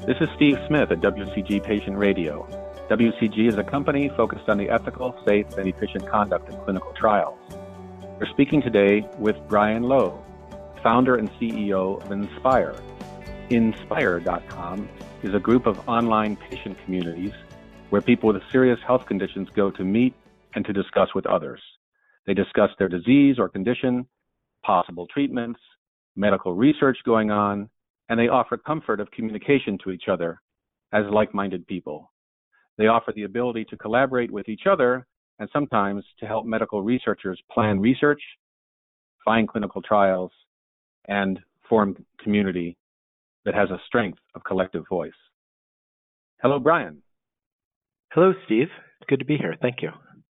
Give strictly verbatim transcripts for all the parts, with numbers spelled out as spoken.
This is Steve Smith at W C G Patient Radio. W C G is a company focused on the ethical, safe, and efficient conduct of clinical trials. We're speaking today with Brian Lowe, founder and C E O of Inspire. Inspire dot com is a group of online patient communities where people with serious health conditions go to meet and to discuss with others. They discuss their disease or condition, possible treatments, medical research going on, and they offer comfort of communication to each other as like-minded people. They offer the ability to collaborate with each other and sometimes to help medical researchers plan research, find clinical trials, and form community that has a strength of collective voice. Hello, Brian. Hello, Steve. It's good to be here. Thank you.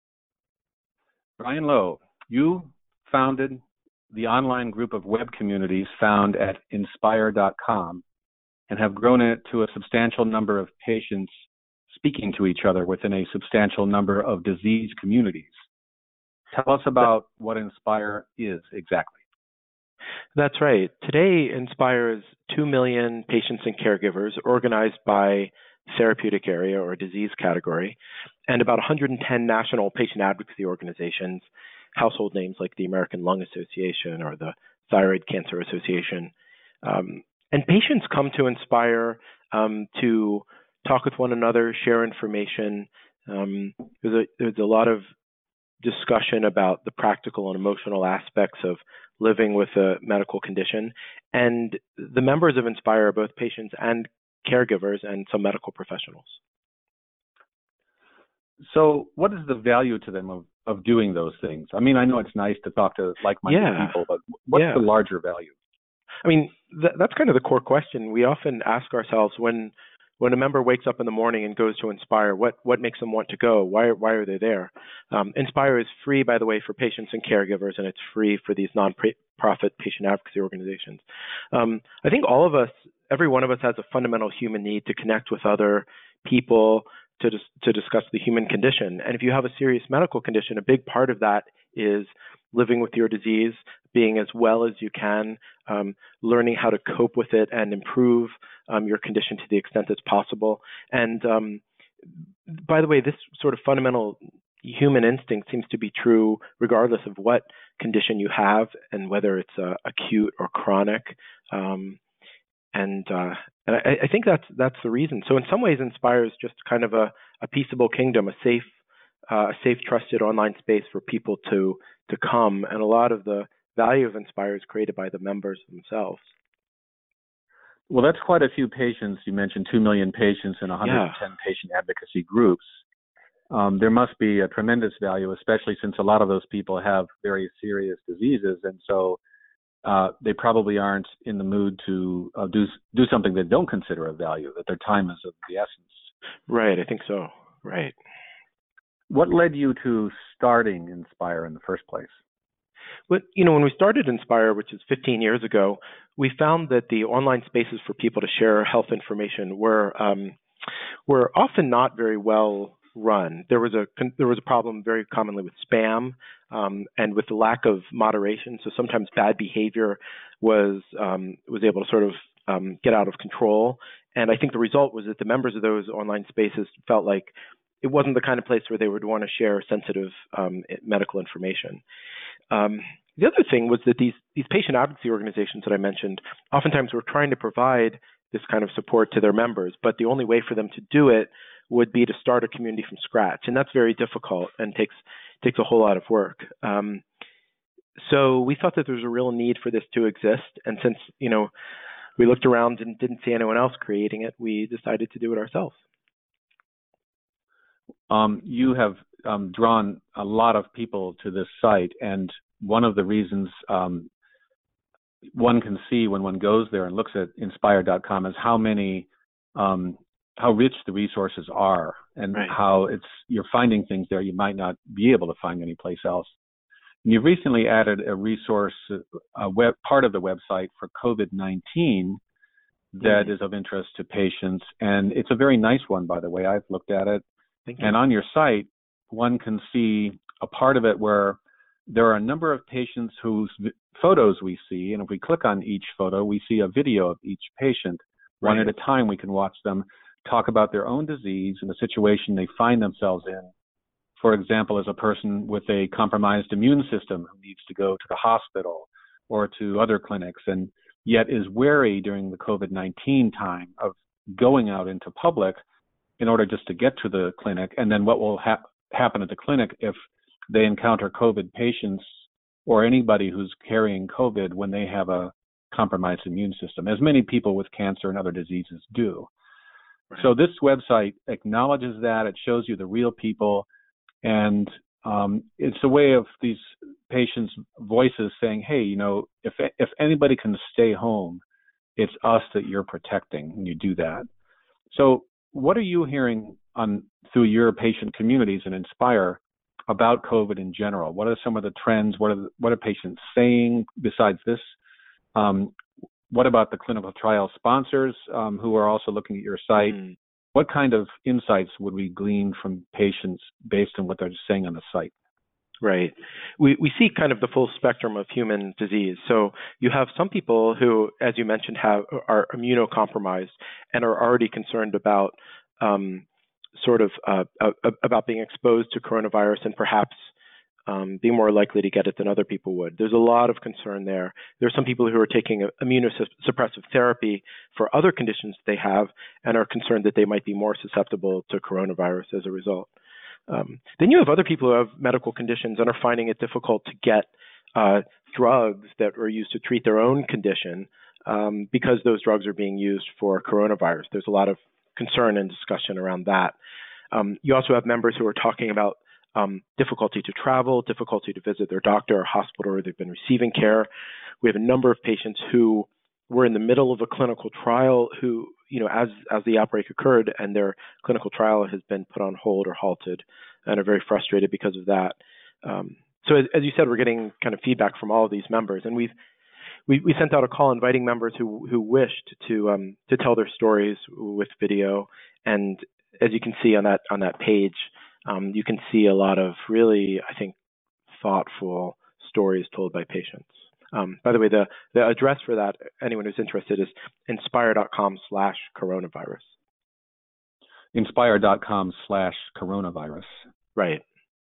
Brian Lowe, you founded the online group of web communities found at Inspire dot com and have grown it to a substantial number of patients speaking to each other within a substantial number of disease communities. Tell us about what Inspire is exactly. That's right. Today, Inspire is two million patients and caregivers organized by therapeutic area or disease category, and about one hundred ten national patient advocacy organizations, household names like the American Lung Association or the Thyroid Cancer Association. Um, and patients come to Inspire um, to talk with one another, share information. Um, there's, a, there's a lot of discussion about the practical and emotional aspects of living with a medical condition. And the members of Inspire are both patients and caregivers and some medical professionals. So what is the value to them of, of doing those things? I mean, I know it's nice to talk to like-minded yeah. people, but what's yeah. the larger value? I mean, th- that's kind of the core question. We often ask ourselves when when a member wakes up in the morning and goes to Inspire, what what makes them want to go? Why why are they there? Um, Inspire is free, by the way, for patients and caregivers, and it's free for these non-profit patient advocacy organizations. Um, I think all of us, every one of us has a fundamental human need to connect with other people, to dis- to discuss the human condition. And if you have a serious medical condition, a big part of that is living with your disease, being as well as you can, um, learning how to cope with it and improve um, your condition to the extent that's possible. And um, by the way, this sort of fundamental human instinct seems to be true regardless of what condition you have and whether it's uh, acute or chronic. Um, and uh, and I, I think that's that's the reason. So in some ways, Inspire is just kind of a, a peaceable kingdom, a safe, uh, a safe, trusted online space for people to to come. And a lot of the value of Inspire is created by the members themselves. Well, that's quite a few patients. You mentioned two million patients and one hundred ten yeah. patient advocacy groups. Um, there must be a tremendous value, especially since a lot of those people have very serious diseases. And so uh, they probably aren't in the mood to uh, do do something they don't consider of value, that their time is of the essence. Right, I think so. Right. What led you to starting Inspire in the first place? But, you know, when we started Inspire, which is fifteen years ago, we found that the online spaces for people to share health information were um, were often not very well run. There was a there was a problem very commonly with spam um, and with the lack of moderation. So sometimes bad behavior was um, was able to sort of um, get out of control. And I think the result was that the members of those online spaces felt like it wasn't the kind of place where they would want to share sensitive um, medical information. Um, the other thing was that these these patient advocacy organizations that I mentioned oftentimes were trying to provide this kind of support to their members, but the only way for them to do it would be to start a community from scratch, and that's very difficult and takes takes a whole lot of work. Um, so we thought that there was a real need for this to exist, and since you know we looked around and didn't see anyone else creating it, we decided to do it ourselves. Um, you have um, drawn a lot of people to this site, and one of the reasons um, one can see when one goes there and looks at Inspire dot com is how many, um, how rich the resources are, and right. how it's you're finding things there you might not be able to find anyplace else. And you've recently added a resource, a web part of the website for COVID nineteen that mm-hmm. is of interest to patients, and it's a very nice one, by the way. I've looked at it. And on your site, one can see a part of it where there are a number of patients whose photos we see, and if we click on each photo, we see a video of each patient. One Right. at a time, we can watch them talk about their own disease and the situation they find themselves in. For example, as a person with a compromised immune system who needs to go to the hospital or to other clinics and yet is wary during the COVID nineteen time of going out into public in order just to get to the clinic, and then what will ha- happen at the clinic if they encounter COVID patients or anybody who's carrying COVID when they have a compromised immune system, as many people with cancer and other diseases do. Right. So this website acknowledges that. It shows you the real people, and um, it's a way of these patients' voices saying, hey, you know, if if anybody can stay home, it's us that you're protecting when you do that. So what are you hearing on through your patient communities and Inspire about COVID in general? What are some of the trends? What are the, what are patients saying besides this? Um, what about the clinical trial sponsors um, who are also looking at your site? Mm-hmm. What kind of insights would we glean from patients based on what they're saying on the site? Right. We we see kind of the full spectrum of human disease. So you have some people who, as you mentioned, have are immunocompromised and are already concerned about um, sort of uh, uh, about being exposed to coronavirus and perhaps um, being more likely to get it than other people would. There's a lot of concern there. There are some people who are taking immunosuppressive therapy for other conditions they have and are concerned that they might be more susceptible to coronavirus as a result. Um, then you have other people who have medical conditions and are finding it difficult to get uh, drugs that are used to treat their own condition um, because those drugs are being used for coronavirus. There's a lot of concern and discussion around that. Um, you also have members who are talking about um, difficulty to travel, difficulty to visit their doctor or hospital where they've been receiving care. We have a number of patients who were in the middle of a clinical trial who, you know, as as the outbreak occurred and their clinical trial has been put on hold or halted and are very frustrated because of that. Um, so as, as you said, we're getting kind of feedback from all of these members, and we've we, we sent out a call inviting members who who wished to um, to tell their stories with video. And as you can see on that on that page, um, you can see a lot of really, I think, thoughtful stories told by patients. Um, by the way, the, the address for that, anyone who's interested, is inspire.com slash coronavirus. Inspire.com slash coronavirus. Right.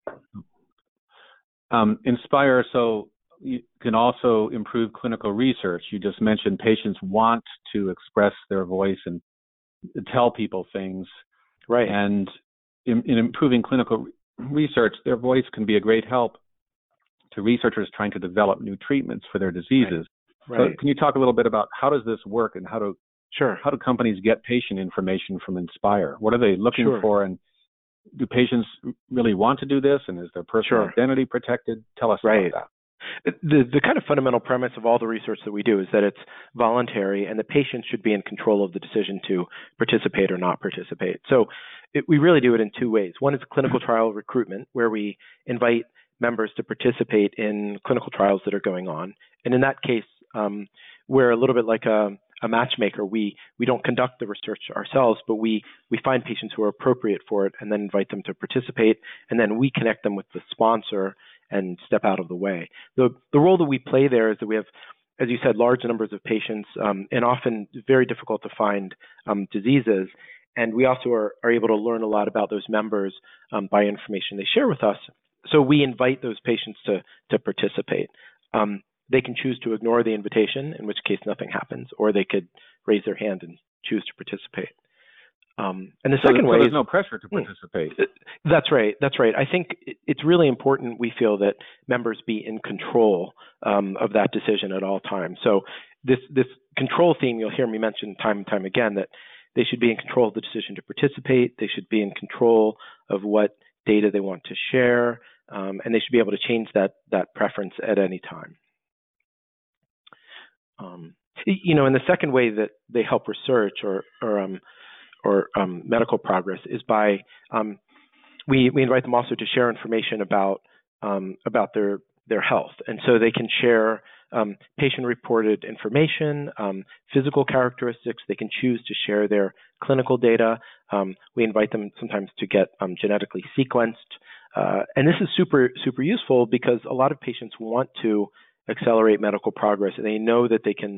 Um, Inspire, so you can also improve clinical research. You just mentioned patients want to express their voice and tell people things. Right. And in, in improving clinical research, their voice can be a great help to researchers trying to develop new treatments for their diseases. Right. Right. So can you talk a little bit about how does this work and how do sure. how do companies get patient information from Inspire? What are they looking sure. for, and do patients really want to do this, and is their personal sure. identity protected? Tell us right. about that. The, the kind of fundamental premise of all the research that we do is that it's voluntary and the patient should be in control of the decision to participate or not participate. So it, we really do it in two ways. One is clinical trial recruitment, where we invite members to participate in clinical trials that are going on. And in that case, um, we're a little bit like a, a matchmaker. We we don't conduct the research ourselves, but we, we find patients who are appropriate for it and then invite them to participate, and then we connect them with the sponsor and step out of the way. The, the role that we play there is that we have, as you said, large numbers of patients um, and often very difficult to find um, diseases. And we also are, are able to learn a lot about those members um, by information they share with us. So we invite those patients to to participate. Um, they can choose to ignore the invitation, in which case nothing happens, or they could raise their hand and choose to participate. Um, and the so second so way there's is no pressure to participate. That's right. That's right. I think it's really important, we feel, that members be in control um, of that decision at all times. So this this control theme, you'll hear me mention time and time again, that they should be in control of the decision to participate. They should be in control of what data they want to share, um, and they should be able to change that that preference at any time. Um, you know, and the second way that they help research or or um, or um, medical progress is by um, we we invite them also to share information about um, about their their health, and so they can share um, patient-reported information, um, physical characteristics. They can choose to share their clinical data. Um, we invite them sometimes to get um, genetically sequenced, uh, and this is super super useful because a lot of patients want to accelerate medical progress, and they know that they can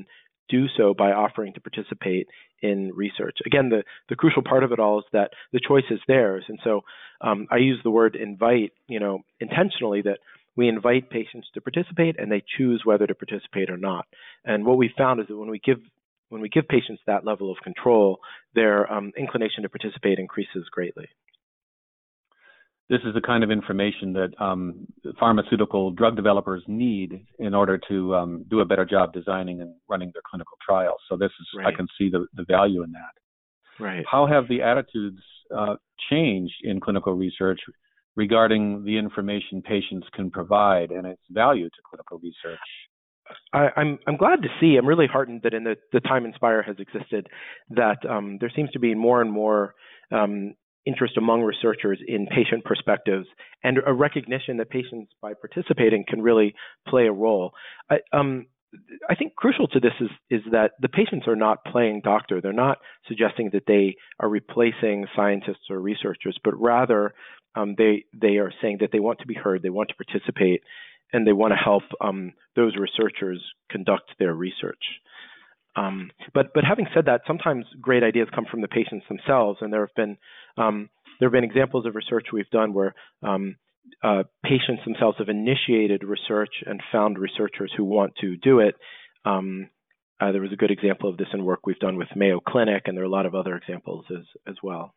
do so by offering to participate in research. Again, the, the crucial part of it all is that the choice is theirs. And so um, I use the word invite, you know, intentionally, that we invite patients to participate and they choose whether to participate or not. And what we found is that when we give when we give patients that level of control, their um, inclination to participate increases greatly. This is the kind of information that um, pharmaceutical drug developers need in order to um, do a better job designing and running their clinical trials. So this is, right. I can see the, the value in that. Right. How have the attitudes uh, changed in clinical research regarding the information patients can provide and its value to clinical research? I, I'm I'm glad to see. I'm really heartened that in the, the time Inspire has existed, that um, there seems to be more and more um, interest among researchers in patient perspectives and a recognition that patients, by participating, can really play a role. I, um, I think crucial to this is is that the patients are not playing doctor. They're not suggesting that they are replacing scientists or researchers, but rather um, they they are saying that they want to be heard, they want to participate, and they want to help um, those researchers conduct their research. Um, but but having said that, sometimes great ideas come from the patients themselves, and there have been um, there have been examples of research we've done where um, uh, patients themselves have initiated research and found researchers who want to do it. Um, uh, there was a good example of this in work we've done with Mayo Clinic, and there are a lot of other examples as as well.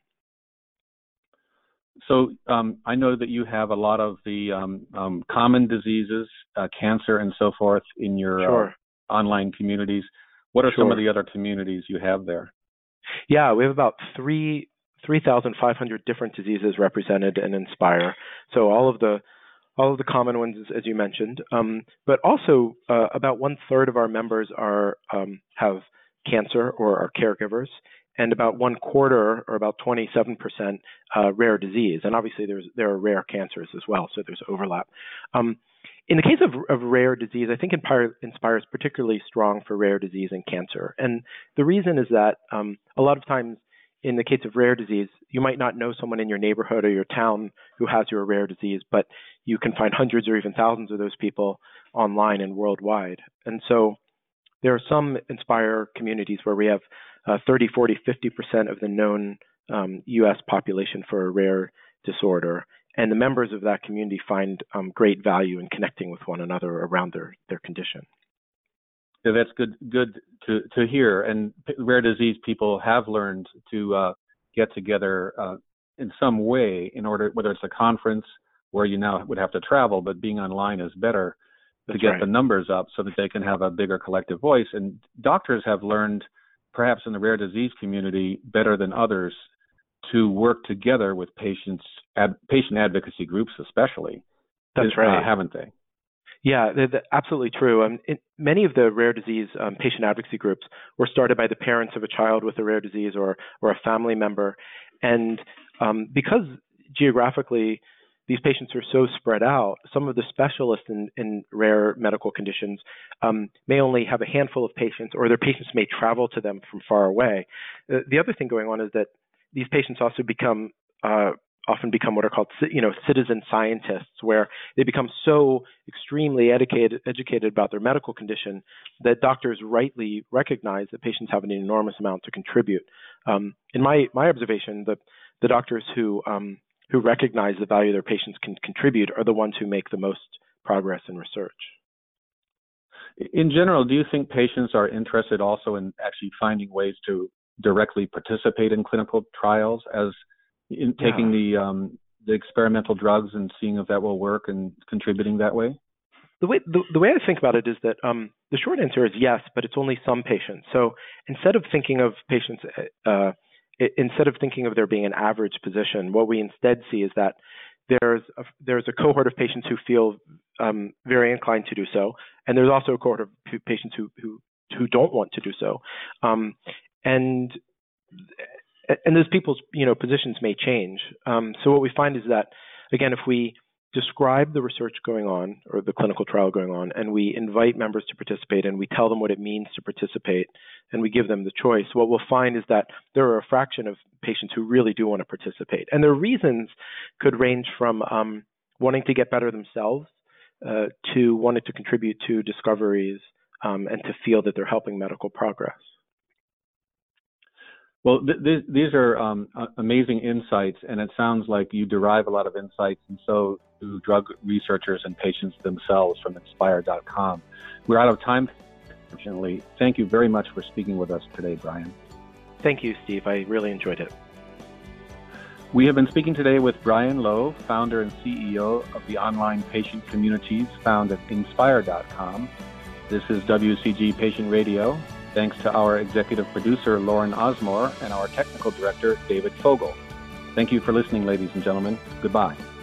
So um, I know that you have a lot of the um, um, common diseases, uh, cancer and so forth, in your Sure. uh, online communities. What are Sure. some of the other communities you have there? Yeah, we have about three three thousand five hundred different diseases represented in Inspire. So all of the all of the common ones, as you mentioned, um, but also uh, about one third of our members are um, have cancer or are caregivers, and about one quarter, or about twenty-seven percent, uh, rare disease. And obviously, there's there are rare cancers as well, so there's overlap. Um, in the case of, of rare disease, I think Inspire, Inspire is particularly strong for rare disease and cancer. And the reason is that um, a lot of times, in the case of rare disease, you might not know someone in your neighborhood or your town who has your rare disease, but you can find hundreds or even thousands of those people online and worldwide. And so there are some Inspire communities where we have uh, thirty, forty, fifty percent of the known um, U S population for a rare disorder. And the members of that community find um, great value in connecting with one another around their, their condition. So that's good good to, to hear. And rare disease people have learned to uh, get together uh, in some way in order, whether it's a conference where you now would have to travel, but being online is better to That's get right. the numbers up so that they can have a bigger collective voice. And doctors have learned, perhaps in the rare disease community, better than others, to work together with patients, ad, patient advocacy groups especially. That's Is, right. Uh, haven't they? Yeah, they're, they're absolutely true. Um, it, many of the rare disease um, patient advocacy groups were started by the parents of a child with a rare disease or or a family member, and um, because geographically these patients are so spread out, some of the specialists in, in rare medical conditions um, may only have a handful of patients, or their patients may travel to them from far away. Uh, the other thing going on is that these patients also become uh, often become what are called, you know, citizen scientists, where they become so extremely educated, educated about their medical condition that doctors rightly recognize that patients have an enormous amount to contribute. Um, in my my observation, the the doctors who um, who recognize the value their patients can contribute are the ones who make the most progress in research. In general, do you think patients are interested also in actually finding ways to directly participate in clinical trials, as in taking Yeah. the um, the experimental drugs and seeing if that will work and contributing that way? The way the, the way I think about it is that um, the short answer is yes, but it's only some patients. So instead of thinking of patients, uh, it, instead of thinking of there being an average position, what we instead see is that there's a, there's a cohort of patients who feel um, very inclined to do so, and there's also a cohort of patients who who who don't want to do so, um, and and those people's you know positions may change. Um, so what we find is that, again, if we describe the research going on or the clinical trial going on, and we invite members to participate, and we tell them what it means to participate, and we give them the choice, what we'll find is that there are a fraction of patients who really do want to participate. And their reasons could range from um, wanting to get better themselves uh, to wanting to contribute to discoveries um, and to feel that they're helping medical progress. Well, th- th- these are um, amazing insights, and it sounds like you derive a lot of insights, and so do drug researchers and patients themselves from Inspire dot com. We're out of time, unfortunately. Thank you very much for speaking with us today, Brian. Thank you, Steve. I really enjoyed it. We have been speaking today with Brian Lowe, founder and C E O of the online patient communities found at Inspire dot com. This is W C G Patient Radio. Thanks to our executive producer, Lauren Osmore, and our technical director, David Fogel. Thank you for listening, ladies and gentlemen. Goodbye.